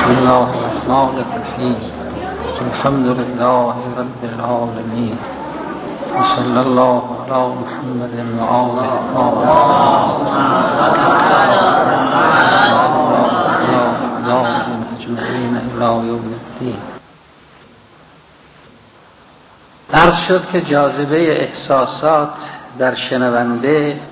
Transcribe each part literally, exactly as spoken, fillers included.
بسم الله الرحمن الرحیم. الحمد لله رب العالمین و صلی الله علی محمد و آله اجمعین الی یوم الدین. عرض شد که جاذبه احساسات در شنونده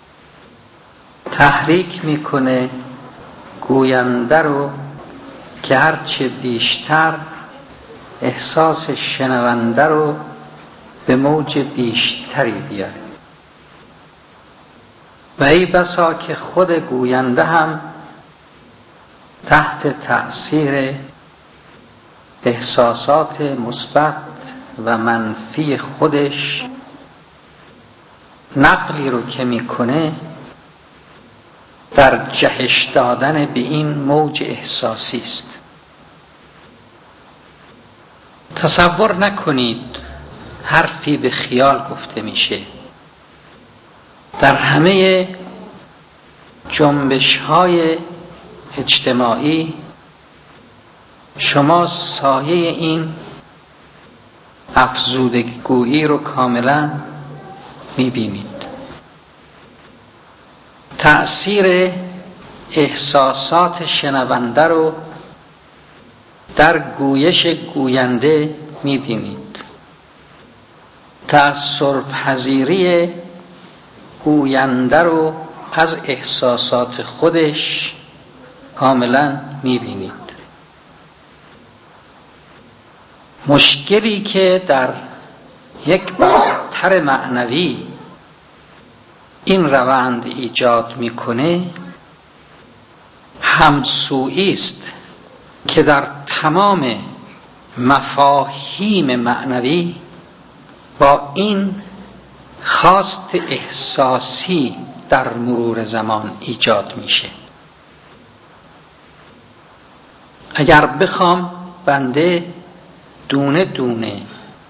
تحریک میکنه گوینده رو که هرچه بیشتر احساس شنونده رو به موج بیشتری بیاره و ای بسا که خود گوینده هم تحت تأثیر احساسات مثبت و منفی خودش نقلی رو که میکنه در جهش دادن به این موج احساسی است. تصور نکنید حرفی به خیال گفته میشه. در همه جنبش های اجتماعی شما سایه این افزودگی رو کاملا میبینید. تأثیر احساسات شنونده رو در گویش گوینده میبینید. تأثیر پذیری گوینده رو از احساسات خودش کاملا میبینید. مشکلی که در یک بستر معنوی این روند ایجاد میکنه همسویی است که در تمام مفاهیم معنوی با این خواست احساسی در مرور زمان ایجاد میشه. اگر بخوام بنده دونه دونه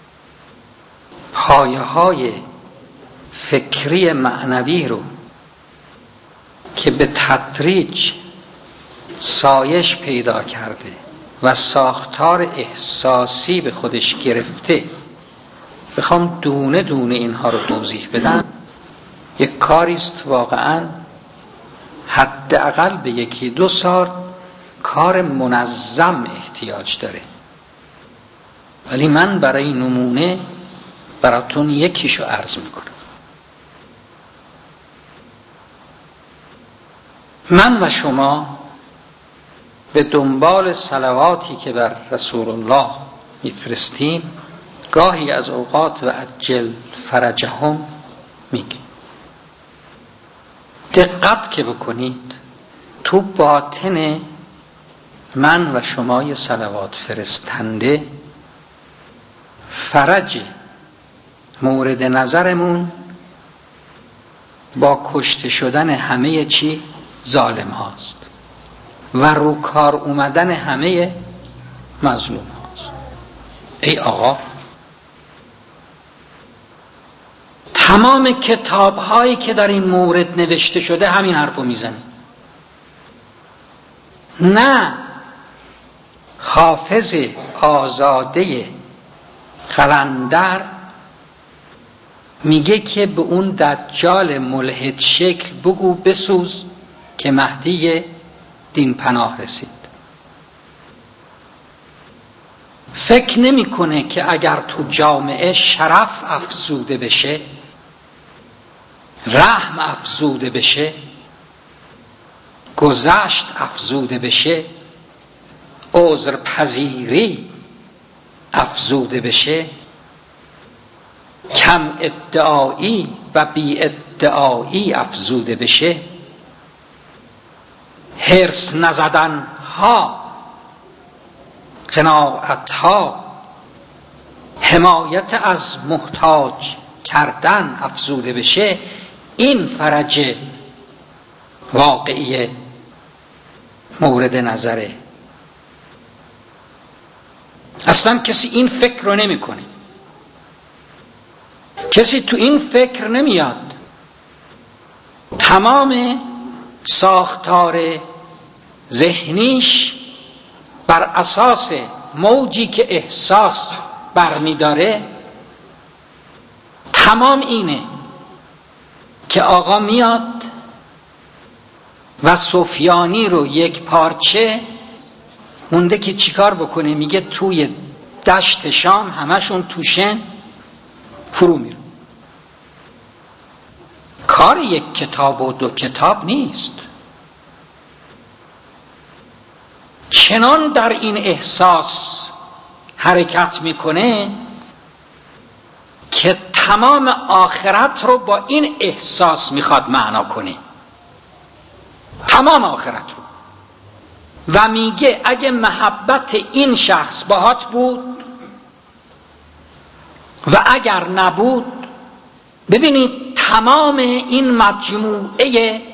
پایه های فکری معنوی رو که به تدریج سایش پیدا کرده و ساختار احساسی به خودش گرفته بخوام دونه دونه اینها رو توضیح بدم، یک کاریست واقعا حداقل به یکی دو سال کار منظم احتیاج داره. ولی من برای نمونه براتون یکیشو عرض میکنم. من و شما به دنبال صلواتی که بر رسول الله میفرستیم گاهی از اوقات و عجل فرجهم میگیم. دقت که بکنید تو باطن من و شما صلوات فرستنده فرج مورد نظرمون با کشته شدن همه چی ظالم هاست و رو کار اومدن همه مظلوم هاست. ای آقا، تمام کتاب هایی که در این مورد نوشته شده همین حرفو میزنه. نه حافظ آزاده قلندر میگه که به اون دجال ملحد شکل بگو بسوز که مهدی دین پناه رسید. فکر نمی کنه که اگر تو جامعه شرف افزوده بشه، رحم افزوده بشه، گذشت افزوده بشه، عذر پذیری افزوده بشه، کم ادعایی و بی ادعایی افزوده بشه، حرص نزدن ها، قناعت ها، حمایت از محتاج کردن افزوده بشه، این فرج واقعی مورد نظره. اصلا کسی این فکر رو نمی کنه. کسی تو این فکر نمیاد تمام ساختار ذهنیش بر اساس موجی که احساس برمیداره، تمام اینه که آقا میاد و سفیانی رو یک پارچه مونده که چیکار بکنه، میگه توی دشت شام همشون توشن فرو میره. کار یک کتاب و دو کتاب نیست. چنان در این احساس حرکت میکنه که تمام آخرت رو با این احساس میخواد معنا کنه، تمام آخرت رو. و میگه اگه محبت این شخص باهات بود و اگر نبود، ببینید تمام این مجموعه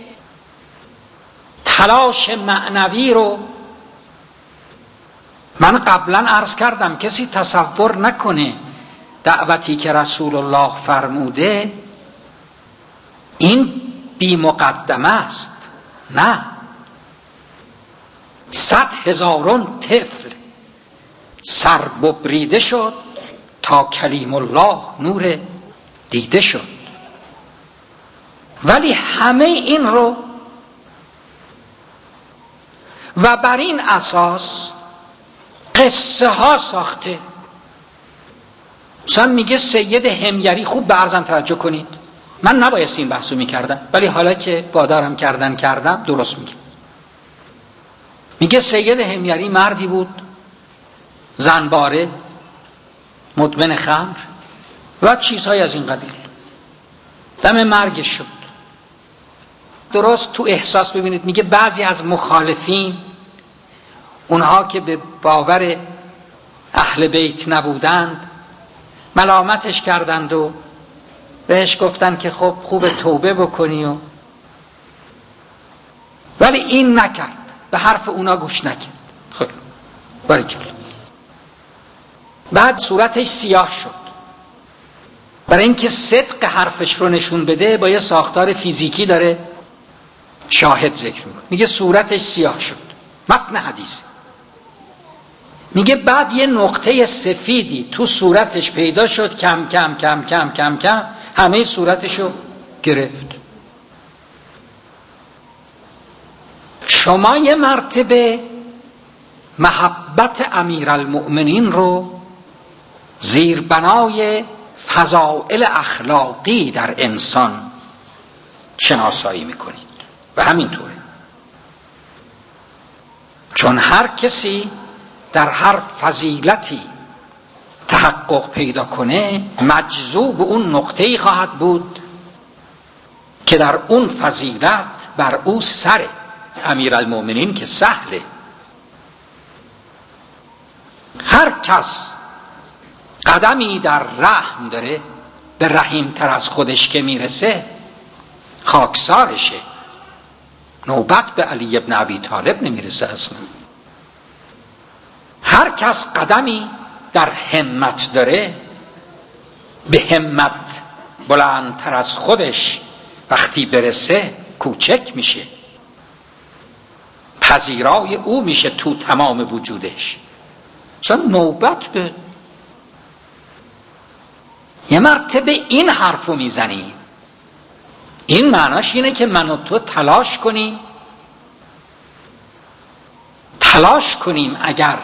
تلاش معنوی رو من قبلا عرض کردم، کسی تصور نکنه دعوتی که رسول الله فرموده این بی مقدمه است. نه، صد هزارون طفل سر ببریده شد تا کلیم الله نور دیده شد. ولی همه این رو و بر این اساس قصه ها ساخته. مثلا میگه سید حمیری، خوب به عرضم توجه کنید، من نبایست این بحثو میکردم ولی حالا که وادارم کردن کردم درست میگم. میگه سید حمیری مردی بود زنباره، مدمن خمر و چیزهای از این قبیل. دم مرگش شد. درست تو احساس ببینید، میگه بعضی از مخالفین، اونها که به باور اهل بیت نبودند، ملامتش کردند و بهش گفتن که خب خوب توبه بکنی و ولی این نکرد، به حرف اونا گوش نکرد. خب باریکلا. بعد صورتش سیاه شد. برای اینکه صدق حرفش رو نشون بده با یه ساختار فیزیکی داره شاهد ذکر میکنه. میگه صورتش سیاه شد. متن حدیث میگه بعد یه نقطه سفیدی تو صورتش پیدا شد، کم کم کم کم کم کم همه صورتشو گرفت. شما یه مرتبه محبت امیرالمؤمنین رو زیربنای فضائل اخلاقی در انسان شناسایی میکنید و همینطوره. چون هر کسی در هر فضیلتی تحقق پیدا کنه مجذوب اون نقطه‌ای خواهد بود که در اون فضیلت بر او سره. امیرالمؤمنین که سهله. هر کس قدمی در رحم داره، به رحیم تر از خودش که میرسه خاکسارشه. نوبت به علی ابن ابی طالب نمیرسه اصلا. هر کس قدمی در همت داره، به همت بلندتر از خودش وقتی برسه کوچک میشه، پذیرای او میشه تو تمام وجودش. مثلا نوبت به یه مرتبه این حرفو میزنی، این معناش اینه که من و تو تلاش کنیم تلاش کنیم اگر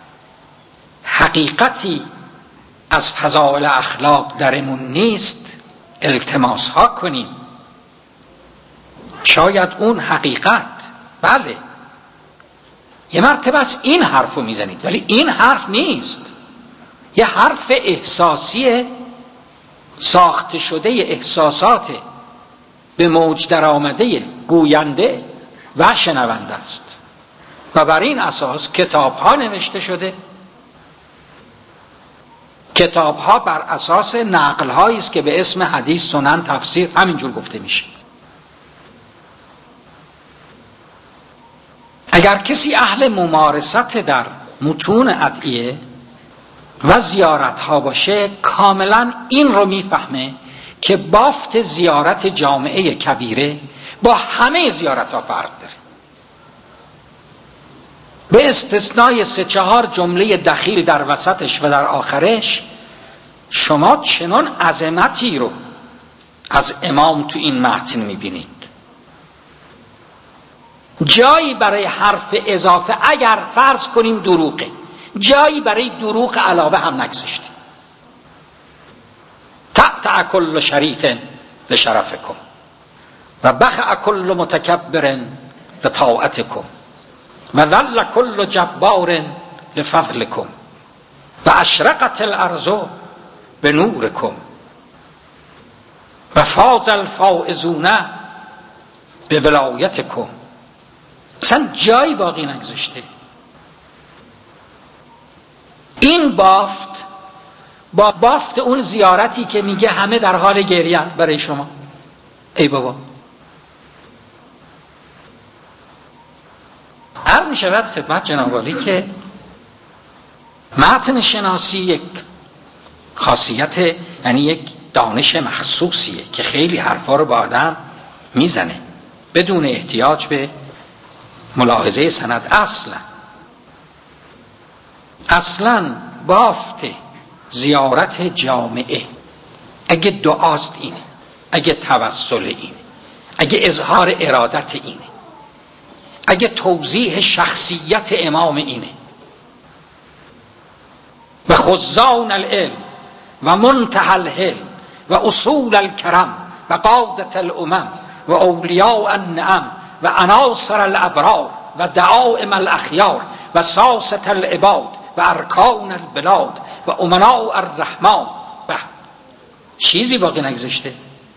حقیقتی از فضائل اخلاق درمون نیست التماس ها کنیم. شاید اون حقیقت، بله یه مرتبه از این حرفو میزنید ولی این حرف نیست، یه حرف احساسی ساخته شده احساسات به موج در آمده گوینده و شنونده است و بر این اساس کتاب ها نوشته شده. کتاب ها بر اساس نقل هایی است که به اسم حدیث، سنن، تفسیر همینجور گفته میشه. اگر کسی اهل ممارست در متون ادعیه و زیارت ها باشه کاملا این رو میفهمه که بافت زیارت جامعه کبیره با همه زیارت ها فرق داره. به استثنای سه چهار جمله دخیل در وسطش و در آخرش، شما چنان عظمتی رو از امام تو این متن میبینید. جایی برای حرف اضافه اگر فرض کنیم دروغه، جایی برای دروغ علاوه هم نگذاشته. تأتأ کل شریف لشرفکم و بخع کل متکبر لطاعتکم و ذل کل جبار لفضلکم و اشرقت الارض بنورکم و فاز الفائزون بولایتکم. اصلا جایی باقی نگذاشته. این بافت با بافت اون زیارتی که میگه همه در حال گریه برای شما. ای بابا، عرض می شود خدمت جناب عالی که متن شناسی یک خاصیت، یعنی یک دانش مخصوصیه که خیلی حرفا رو با آدم میزنه بدون احتیاج به ملاحظه سند. اصلا اصلا بافت زیارت جامعه اگه دعاست اینه، اگه توسل اینه، اگه اظهار ارادت اینه، اگه توضیح شخصیت امام اینه و خزان العلم و منتهى الحلم و اصول الکرم و قادة الامم و اولیاء النعم و عناصر الابرار و دعائم الاخیار و ساسة العباد و ارکان البلاد و امناء الرحمن. به چیزی باقی نگذاشته.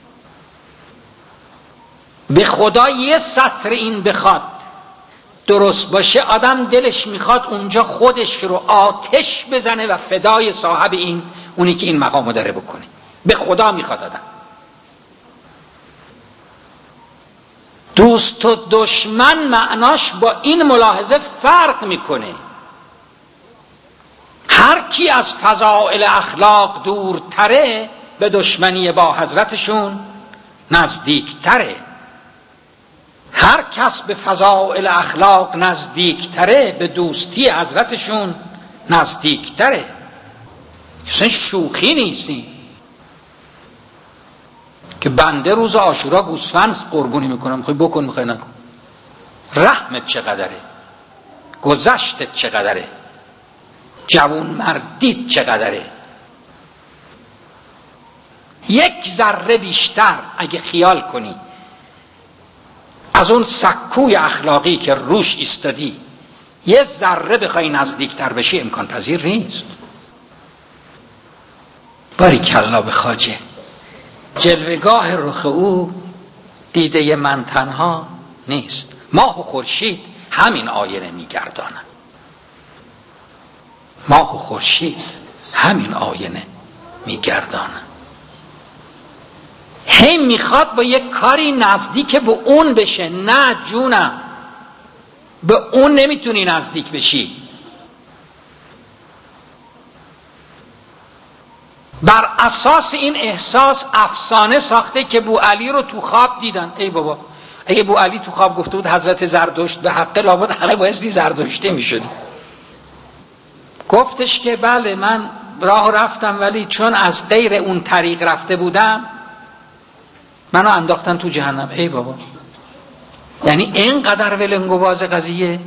به خدا یه سطر این بخواد درست باشه، آدم دلش میخواد اونجا خودش رو آتش بزنه و فدای صاحب این، اونی که این مقامو داره بکنه. به خدا میخواد آدم. دوست و دشمن معناش با این ملاحظه فرق میکنه. هر کی از فضائل اخلاق دورتره به دشمنی با حضرتشون نزدیکتره. هر کس به فضائل اخلاق نزدیکتره به دوستی حضرتشون نزدیکتره. اصلا شوخی نیستی که بنده روز عاشورا گوسفند قربونی میکنم، میخوای بکن میخوای نکن. رحمت چقدره، گذشتت چقدره، جوون مردیت چقدره. یک ذره بیشتر اگه خیال کنی از اون سکوی اخلاقی که روش ایستادی یه ذره بخوای نزدیکتر بشی امکان پذیر نیست. باریکلا به خواجه. جلوگاه رخ او دیده من تنها نیست. ماه و خورشید همین آینه میگردانند. ماه و خورشید همین آینه میگردانند. هی میخواد با یک کاری نزدیک به اون بشه. نه جونم، به اون نمیتونی نزدیک بشی. بر اساس این احساس افسانه ساخته که بوعلی رو تو خواب دیدن. ای بابا، اگه بوعلی تو خواب گفته بود حضرت زردشت به حق، لابد همه بایستی زردشته میشدیم. گفتش که بله من راه رفتم، ولی چون از غیر اون طریق رفته بودم منو انداختن تو جهنم. ای بابا، یعنی اینقدر ولنگواز قضیه.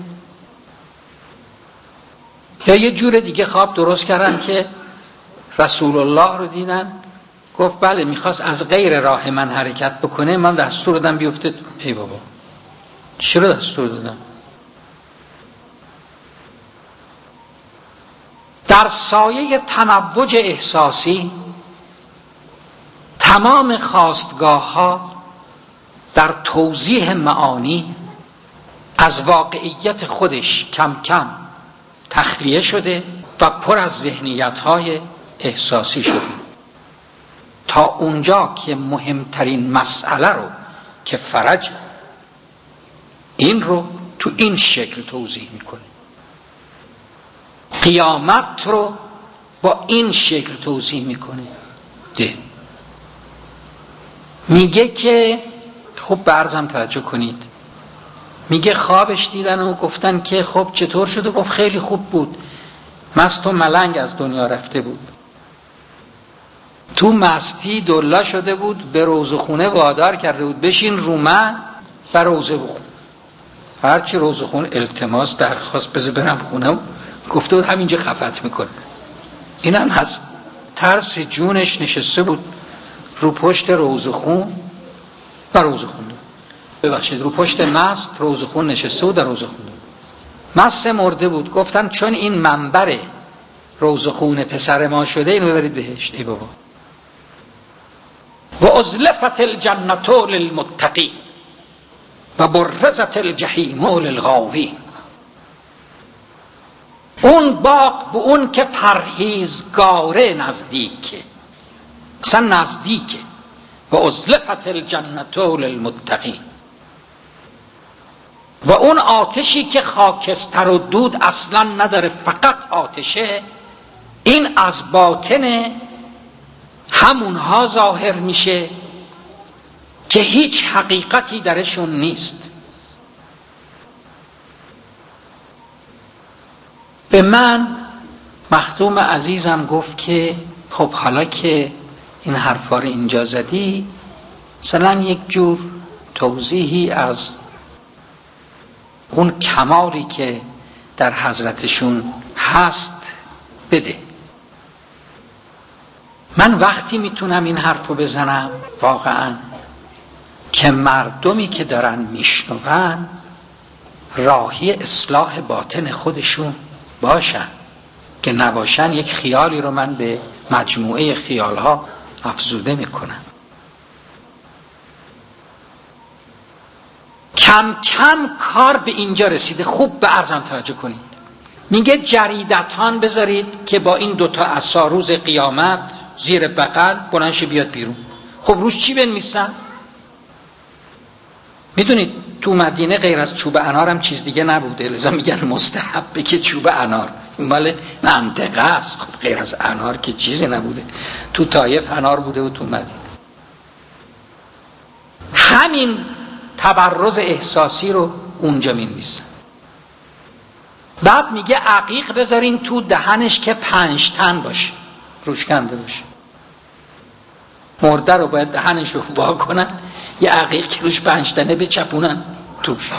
یا یه جور دیگه خواب درست کردن که رسول الله رو دیدن، گفت بله میخواست از غیر راه من حرکت بکنه، من دستور دادم بیفته. ای بابا، چرا دستور دادم؟ در سایه تموج احساسی تمام خواستگاه ها در توضیح معانی از واقعیت خودش کم کم تخلیه شده و پر از ذهنیت های احساسی شده، تا اونجا که مهمترین مسئله رو که فرج، این رو تو این شکل توضیح میکنه. قیامت رو با این شکل توضیح میکنه. ده میگه که خب برزم توجه کنید، میگه خوابش دیدن و گفتن که خب چطور شد و گفت خیلی خوب بود، مست و ملنگ از دنیا رفته بود، تو مستی دلا شده بود، به روزخونه وادار کرده بود بشین رو من و روزه بخون. هرچی روزخون التماس درخواست بذار برم خونم، گفته بود همینجا خفت میکنه. اینم از ترس جونش نشسته بود رو پشت روزخون و روزه خونده. ببخشید رو پشت مست روزخون نشسته بود و روزه خونده. مست مرده بود. گفتن چون این منبر روزخون پسر ما شده اینو ببرید بهشت. ای بابا. و ازلفت الجنت للمتقین و برزت الجحیم للغاوین. اون باغ به اون که پرهیزگاره نزدیکه، اصلا نزدیکه. و ازلفت الجنت للمتقین. و اون آتشی که خاکستر و دود اصلا نداره، فقط آتشه، این از باطن همونها ظاهر میشه که هیچ حقیقتی درشون نیست. به من مخدوم عزیزم گفت که خب حالا که این حرفا رو اینجا زدی، مثلا یک جور توضیحی از اون کمالی که در حضرتشون هست بده. من وقتی میتونم این حرفو بزنم واقعا که مردمی که دارن میشنون راهی اصلاح باطن خودشون باشن، که نباشن یک خیالی رو من به مجموعه خیالها افزوده میکنم. کم کم کار به اینجا رسیده. خوب به عرضم توجه کنید. میگه جریدتان بذارید که با این دوتا عصا روز قیامت زیر بغل بلندش بیاد بیرون. خب روش چی بنویسن؟ میدونید تو مدینه غیر از چوب انار هم چیز دیگه نبوده، لذا میگن مستحبه که چوب انار مال منطقه است. خب غیر از انار که چیزی نبوده. تو طایف انار بوده و تو مدینه. همین تبرز احساسی رو اونجا می‌نویسن. بعد میگه عقیق بذارین تو دهنش که پنج تن باشه، روش کنده باشه. مرده رو باید دهنش رو وا کنن، یه عقیق که روش پنج تنه بچپونن توش.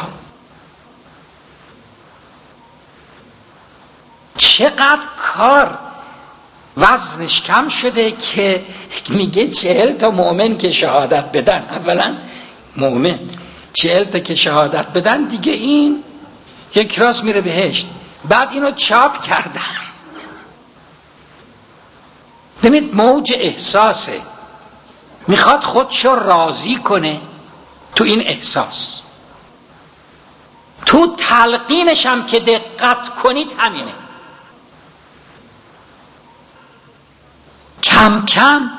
چقدر کار وزنش کم شده که میگه چهل تا مؤمن که شهادت بدن، اولا مؤمن چهل تا که شهادت بدن دیگه این یک راست میره بهشت. بعد اینو چاپ کردن. ببینید موج احساسه، میخواد خودشو راضی کنه تو این احساس. تو تلقینش هم که دقت کنید همینه. کم کم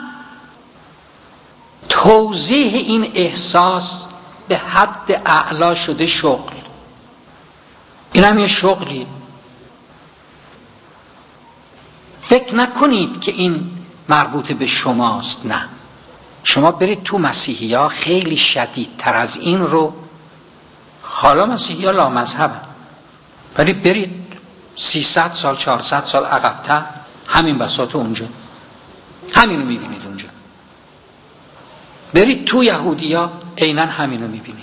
توضیح این احساس به حد اعلا شده شغل. این هم یه شغلی. فکر نکنید که این مربوط به شماست. نه، شما برید تو مسیحی ها خیلی شدیدتر از این رو، حالا مسیحی ها لامذهب، ولی برید سیصد سال چهارصد سال عقب‌تر همین بساط اونجا همینو میبینید. اونجا برید تو یهودی ها عیناً همینو میبینید.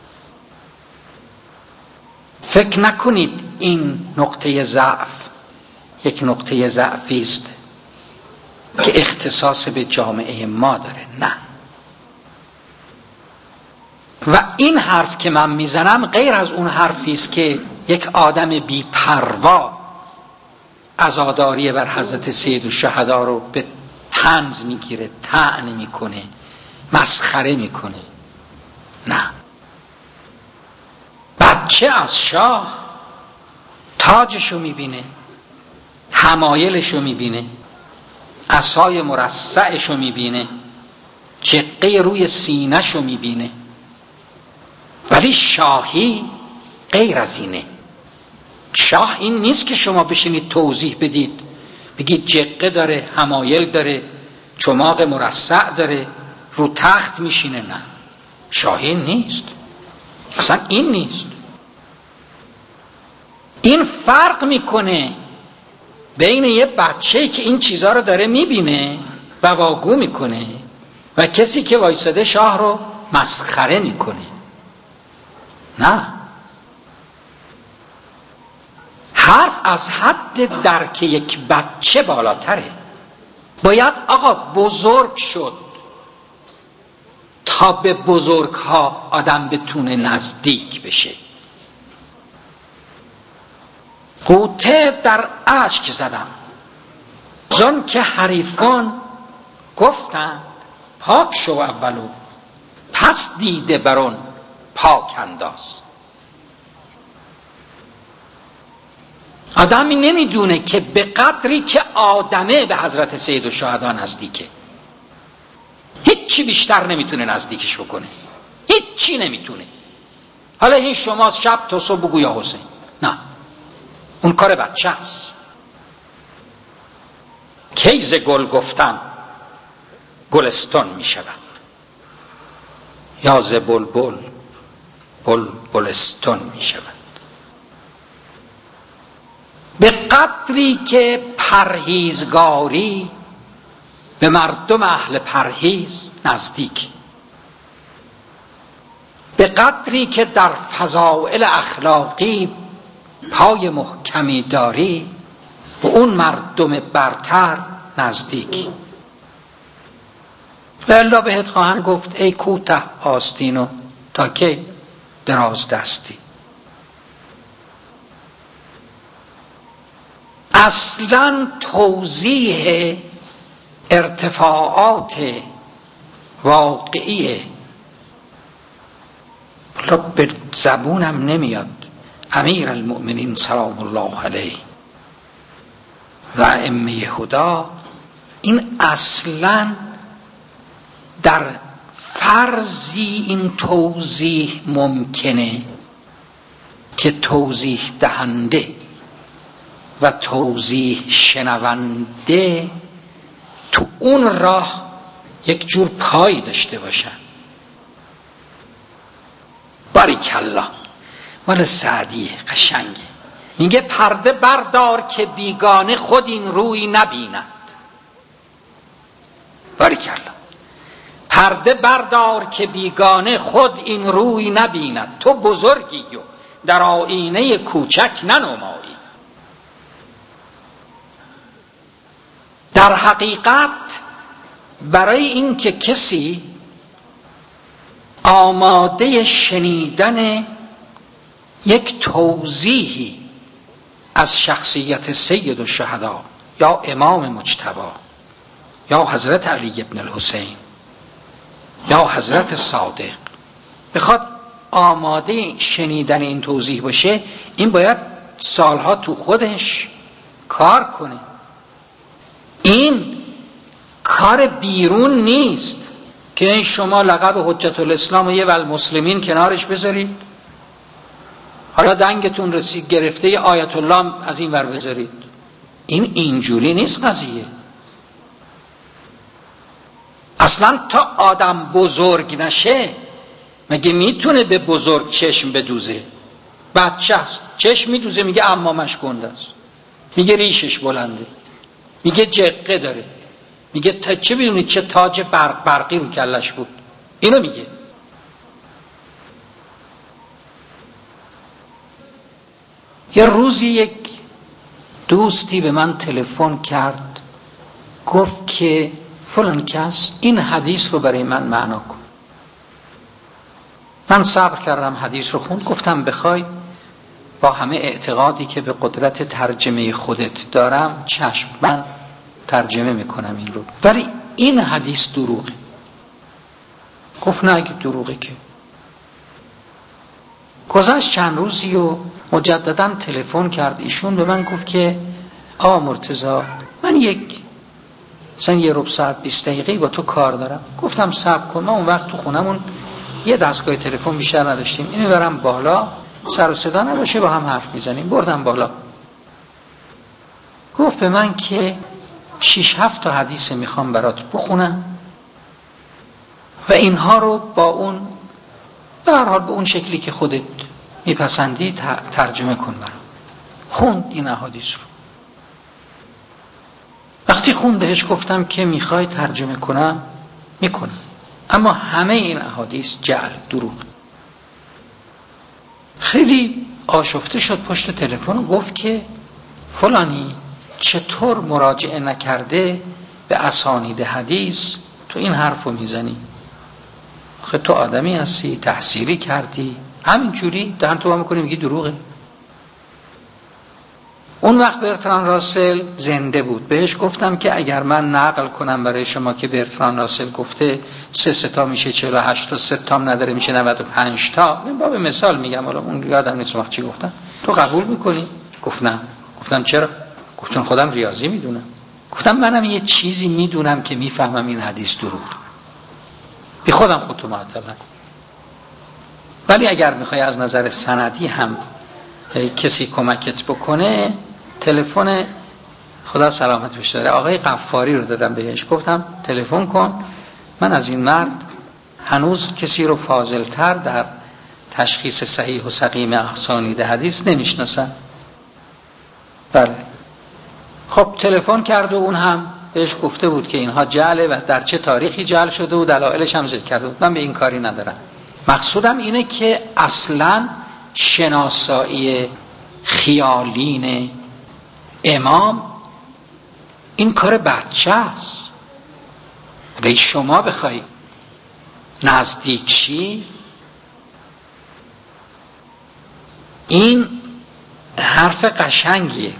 فکر نکنید این نقطه ضعف یک نقطه ضعفی است که اختصاص به جامعه ما داره. نه. و این حرف که من میزنم غیر از اون حرفی است که یک آدم بی پروا عزاداری بر حضرت سید الشهدا رو به طنز میگیره، طعن میکنه، مسخره میکنه. نه. بچه از شاه تاجشو میبینه، حمایلشو میبینه، عصای مرصعشو میبینه، جقه روی سینه‌شو میبینه. ولی شاهی غیر از اینه. شاه این نیست که شما بشینید توضیح بدید، بگید جقه داره، حمایل داره، چماق مرصع داره، رو تخت میشینه. نه، شاهی نیست، اصلا این نیست. این فرق میکنه بین یه بچه‌ای که این چیزها رو داره میبینه و واگو میکنه و کسی که وایساده شاه رو مسخره میکنه. نه، حرف از حد درک یک بچه بالاتره. باید آقا بزرگ شد تا به بزرگ ها آدم بتونه نزدیک بشه. قوطه در اشک زدم زن که حریفان گفتند پاک شو اولو پس دیده برون پاک انداز. آدمی نمیدونه که به قدری که آدمه به حضرت سید الشهدا نزدیکه، هیچی بیشتر نمیتونه نزدیکش بکنه، هیچی نمیتونه. حالا این شما شب تا صبح بگو یا حسین، نه، اون کار بچه است. کیز گل گفتن گلستان میشود یا ز بلبل بلبلستان میشود. به قدری که پرهیزگاری به مردم اهل پرهیز نزدیک، به قدری که در فضائل اخلاقی پای محکمی داری به اون مردم برتر نزدیک. الله بهت خواهند گفت ای کوته آستینو تا که دراز دستی. اصلا توضیح ارتفاعات واقعی به زبونم نمیاد. امیر المؤمنین سلام الله علیه و ائمه هدا این اصلا در فرضی این توضیح ممکنه که توضیح دهنده و توضیح شنونده تو اون راه یک جور پایی داشته باشن. باریکالله، مال سعدیه، قشنگه. میگه پرده بردار که بیگانه خود این روی نبیند. باریکالله، پرده بردار که بیگانه خود این روی نبیند. تو بزرگی و در آینه کوچک ننمایی. در حقیقت برای این که کسی آماده شنیدن یک توضیحی از شخصیت سید الشهدا یا امام مجتبی یا حضرت علی ابن الحسین یا حضرت صادق بخواد آماده شنیدن این توضیح باشه، این باید سالها تو خودش کار کنه. این کار بیرون نیست که شما لقب حجت الاسلام و یه والمسلمین کنارش بذارید، حالا دنگتون رسید گرفته یه آیت الله از این ور بذارید. این اینجوری نیست قضیه. اصلا تا آدم بزرگ نشه مگه میتونه به بزرگ چشم بدوزه؟ بچه هست چشم میدوزه، میگه عمامش گنده است، میگه ریشش بلنده، میگه جقه داره، میگه تا چه بدونید چه تاج برق برقی رو کلش بود. اینو میگه. یه روزی یک دوستی به من تلفن کرد، گفت که فلان کس این حدیث رو برای من معنا کن. من صبر کردم، حدیث رو خوند، گفتم بخوای با همه اعتقادی که به قدرت ترجمه خودت دارم چشم، من ترجمه میکنم این رو، ولی این حدیث دروغه. گفت نه اگه دروغه که. گذشت چند روزی و مجددا تلفن کرد ایشون، به من گفت که آقا مرتضی من یک مثلا یه ربع ساعت بیست دقیقه با تو کار دارم. گفتم صبر کن، ما اون وقت تو خونمون یه دستگاه تلفن بیشتر نداشتیم، اینو برم بالا سر و صدا نباشه با هم حرف میزنیم. بردم بالا، گفت به من که شش هفت تا حدیث میخوام برات بخونم و اینها رو با اون به هر حال به اون شکلی که خودت میپسندی ترجمه کن برام. خوند این احادیث رو. وقتی خوند بهش گفتم که میخوای ترجمه کنم، میکنم، اما همه این احادیث جعل، دروغ. خیلی آشفته شد پشت تلفن و گفت که فلانی چطور مراجعه نکرده به اسانید حدیث تو این حرفو میزنی؟ آخه تو آدمی هستی، تحصیلی کردی، همینجوری دهن تو با میکنی میگی دروغه. اون وقت برتراند راسل زنده بود. بهش گفتم که اگر من نقل کنم برای شما که برتراند راسل گفته سه ستا میشه چهل و هشت تا، سه تام نداره میشه نود و پنج تا، من باب مثال میگم، حالا اون یادم نیست وقت چی گفتم، تو قبول میکنی؟ گفت نه. گفتم چرا؟ گفت چون خودم ریاضی میدونم. گفتم منم یه چیزی میدونم که میفهمم این حدیث دروغ، بی خودم خودتو معطل نکن. ولی اگر میخوای از نظر سندی هم کسی کمکت بکنه، تلفن خدا سلامت بشه داره آقای قفاری رو دادم بهش، گفتم تلفن کن، من از این مرد هنوز کسی رو فاضل‌تر در تشخیص صحیح و سقیم اسانید حدیث نمیشناسم. بله. خب تلفن کرد و اون هم بهش گفته بود که اینها جعله و در چه تاریخی جعل شده و دلایلش هم ذکر کرده بود. من به این کاری ندارم. مقصودم اینه که اصلاً شناسایی خیالین امام این کار بچه است. ولی شما بخوای نزدیک شی، این حرف قشنگیه.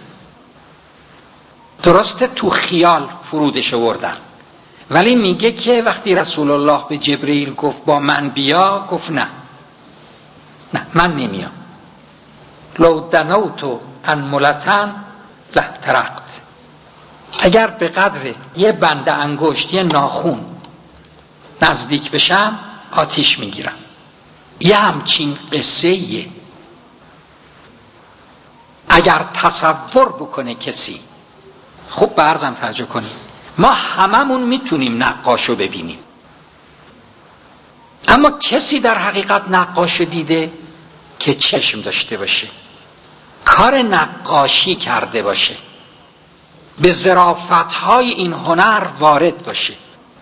درسته تو خیال فرودش آوردن، ولی میگه که وقتی رسول الله به جبرئیل گفت با من بیا، گفت نه نه من نمیام. لو دنوتو انملتن لحترقت، اگر به قدر یه بند انگشت، یه ناخون نزدیک بشم آتیش میگیرم. یه همچین قصه یه اگر تصور بکنه کسی، خوب به عرضم توجه کنید، ما هممون میتونیم نقاشو ببینیم، اما کسی در حقیقت نقاشو دیده که چشم داشته باشه، کار نقاشی کرده باشه، به ظرافت‌های این هنر وارد باشه.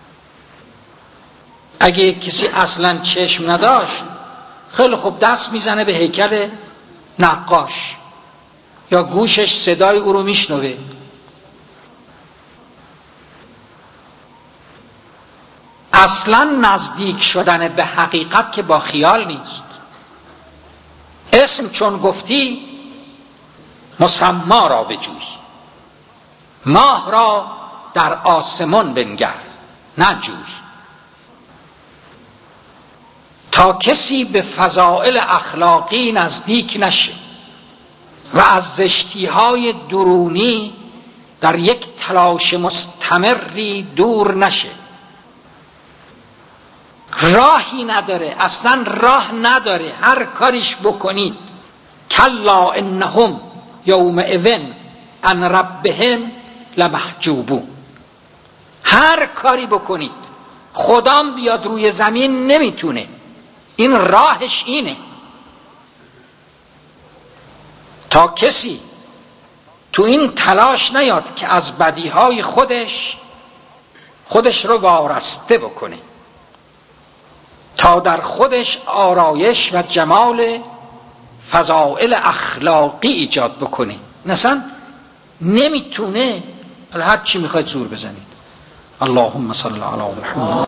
اگه کسی اصلا چشم نداشت، خیلی خوب دست میزنه به هیکل نقاش یا گوشش صدای او رو میشنوه. اصلا نزدیک شدن به حقیقت که با خیال نیست. اسم چون گفتی مسما را بجوی، ماه را در آسمان بنگر نجوی. تا کسی به فضائل اخلاقی نزدیک نشه و از زشتی‌های درونی در یک تلاش مستمری دور نشه، راهی نداره، اصلا راه نداره. هر کاریش بکنید، کلا انهم یومئذ عن ربهم لمحجوبون، هر کاری بکنید خدام بیاد روی زمین نمیتونه. این راهش اینه. تا کسی تو این تلاش نیاد که از بدیهای خودش خودش رو وارسته بکنه، تا در خودش آرایش و جمال فضائل اخلاقی ایجاد بکنه، مثلا نمیتونه. هر چی میخواید زور بزنید. اللهم صل علی محمد.